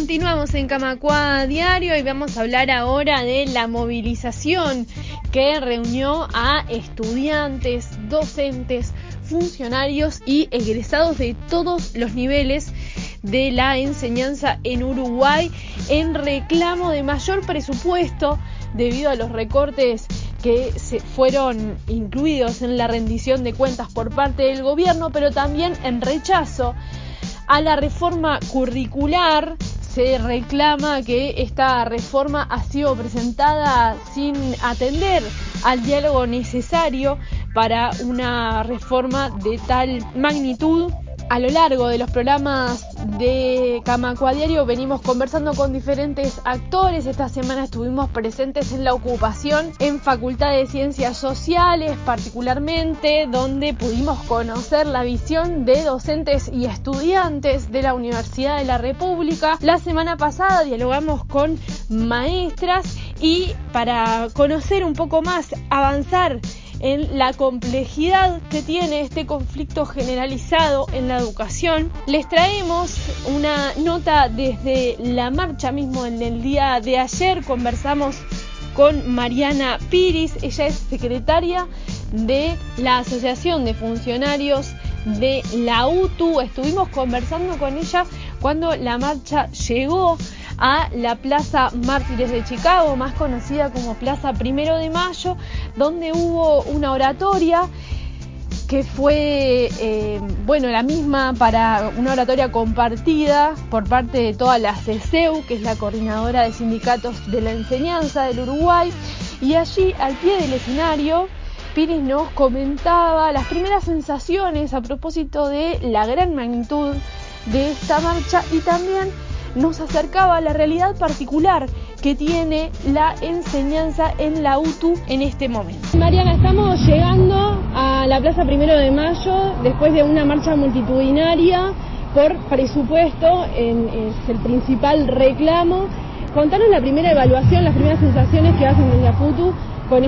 Continuamos en Camacua Diario y vamos a hablar ahora de la movilización que reunió a estudiantes, docentes, funcionarios y egresados de todos los niveles de la enseñanza en Uruguay en reclamo de mayor presupuesto debido a los recortes que se fueron incluidos en la rendición de cuentas por parte del gobierno, pero también en rechazo a la reforma curricular. Se reclama que esta reforma ha sido presentada sin atender al diálogo necesario para una reforma de tal magnitud. A lo largo de los programas de Camacua Diario venimos conversando con diferentes actores. Esta semana estuvimos presentes en la ocupación en Facultad de Ciencias Sociales, particularmente, donde pudimos conocer la visión de docentes y estudiantes de la Universidad de la República. La semana pasada dialogamos con maestras y para conocer un poco más, avanzar en la complejidad que tiene este conflicto generalizado en la educación, les traemos una nota desde la marcha mismo en el día de ayer. Conversamos con Mariana Piris, ella es secretaria de la Asociación de Funcionarios de la UTU. Estuvimos conversando con ella cuando la marcha llegó a la Plaza Mártires de Chicago, más conocida como Plaza 1 de Mayo, donde hubo una oratoria que fue, la misma para una oratoria compartida por parte de toda la CESEU, que es la Coordinadora de Sindicatos de la Enseñanza del Uruguay, y allí, al pie del escenario, Piris nos comentaba las primeras sensaciones a propósito de la gran magnitud de esta marcha y también nos acercaba a la realidad particular que tiene la enseñanza en la UTU en este momento. Mariana, estamos llegando a la Plaza 1 de Mayo después de una marcha multitudinaria por presupuesto, es el principal reclamo. Contanos la primera evaluación, las primeras sensaciones que hacen desde la FUTU con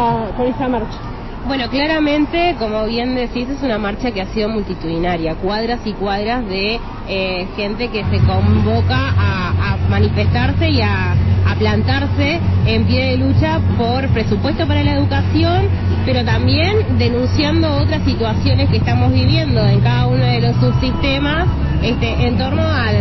esta marcha. Bueno, claramente, como bien decís, es una marcha que ha sido multitudinaria, cuadras y cuadras de gente que se convoca a manifestarse y a plantarse en pie de lucha por presupuesto para la educación, pero también denunciando otras situaciones que estamos viviendo en cada uno de los subsistemas en torno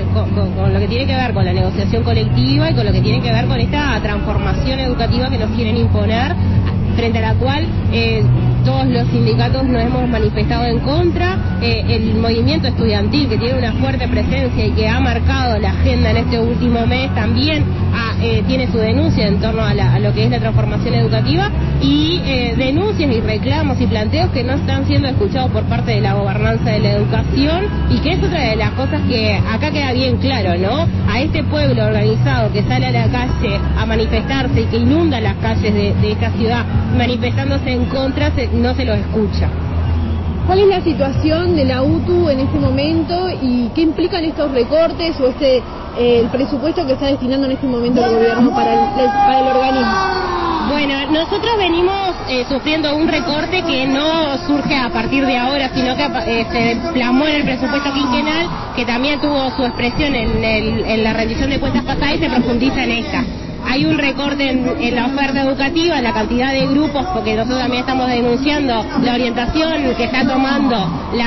con lo que tiene que ver con la negociación colectiva y con lo que tiene que ver con esta transformación educativa que nos quieren imponer, frente a la cual todos los sindicatos nos hemos manifestado en contra. El movimiento estudiantil, que tiene una fuerte presencia y que ha marcado la agenda en este último mes, también tiene su denuncia en torno a lo que es la transformación educativa y denuncias y reclamos y planteos que no están siendo escuchados por parte de la gobernanza de la educación, y que es otra de las cosas que acá queda bien claro, ¿no? A este pueblo organizado que sale a la calle a manifestarse y que inunda las calles de esta ciudad manifestándose en contra, no se lo escucha. ¿Cuál es la situación de la UTU en este momento y qué implican estos recortes o el presupuesto que está destinando en este momento el gobierno para el organismo? Bueno, nosotros venimos sufriendo un recorte que no surge a partir de ahora, sino que se plasmó en el presupuesto quinquenal, que también tuvo su expresión en la rendición de cuentas pasada y se profundiza en esta. Hay un recorte en la oferta educativa, en la cantidad de grupos, porque nosotros también estamos denunciando la orientación que está tomando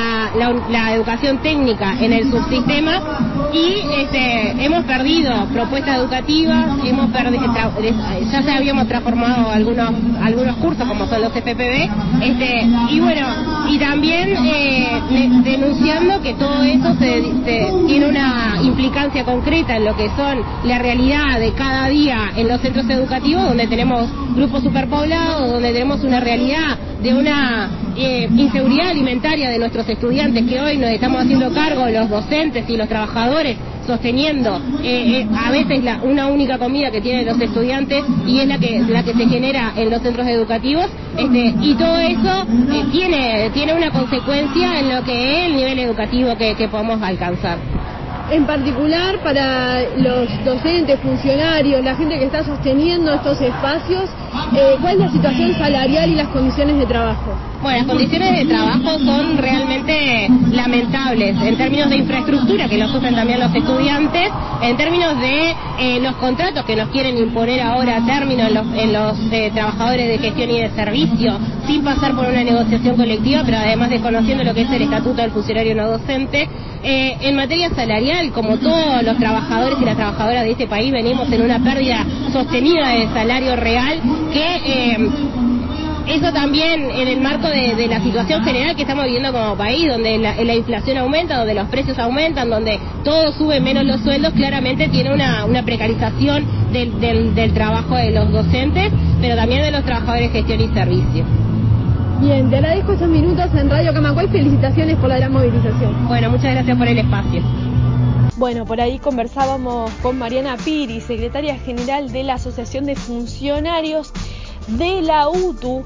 la educación técnica en el subsistema, y hemos perdido propuestas educativas, ya se habíamos transformado algunos cursos como son los FPB, y también denunciando que todo eso tiene una implicancia concreta en lo que son la realidad de cada día en los centros educativos, donde tenemos grupos superpoblados, donde tenemos una realidad de una inseguridad alimentaria de nuestros estudiantes, que hoy nos estamos haciendo cargo los docentes y los trabajadores, sosteniendo a veces una única comida que tienen los estudiantes, y es la que se genera en los centros educativos, y todo eso tiene una consecuencia en lo que es el nivel educativo que podemos alcanzar. En particular para los docentes, funcionarios, la gente que está sosteniendo estos espacios, ¿cuál es la situación salarial y las condiciones de trabajo? Bueno, las condiciones de trabajo son realmente lamentables en términos de infraestructura, que lo sufren también los estudiantes, en términos de los contratos que nos quieren imponer ahora a término en los trabajadores de gestión y de servicio, sin pasar por una negociación colectiva, pero además desconociendo lo que es el estatuto del funcionario no docente. En materia salarial, como todos los trabajadores y las trabajadoras de este país, venimos en una pérdida sostenida de salario real que... eso también en el marco de la situación general que estamos viviendo como país, donde la inflación aumenta, donde los precios aumentan, donde todo sube menos los sueldos, claramente tiene una precarización del trabajo de los docentes, pero también de los trabajadores de gestión y servicio. Bien, te agradezco estos minutos en Radio Camacua y felicitaciones por la gran movilización. Bueno, muchas gracias por el espacio. Bueno, por ahí conversábamos con Mariana Piri, secretaria general de la Asociación de Funcionarios de la UTU,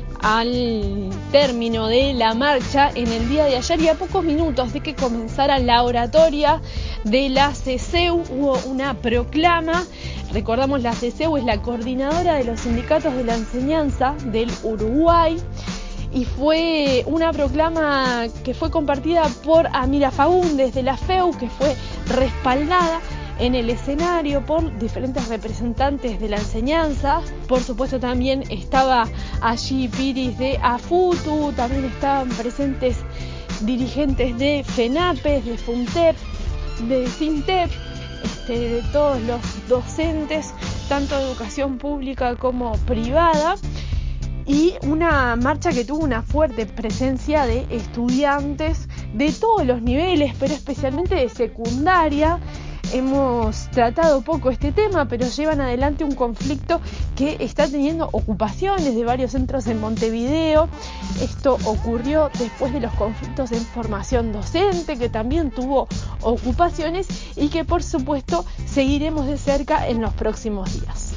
al término de la marcha en el día de ayer y a pocos minutos de que comenzara la oratoria de la CESEU hubo una proclama. Recordamos, la CESEU es la coordinadora de los sindicatos de la enseñanza del Uruguay y fue una proclama que fue compartida por Amira Fagundes de la FEU, que fue respaldada en el escenario por diferentes representantes de la enseñanza. Por supuesto también estaba allí Piris de AFUTU, también estaban presentes dirigentes de FENAPES, de FUNTEP, de SINTEP, de todos los docentes, tanto de educación pública como privada. Y una marcha que tuvo una fuerte presencia de estudiantes de todos los niveles, pero especialmente de secundaria. Hemos tratado poco este tema, pero llevan adelante un conflicto que está teniendo ocupaciones de varios centros en Montevideo. Esto ocurrió después de los conflictos en formación docente, que también tuvo ocupaciones y que por supuesto seguiremos de cerca en los próximos días.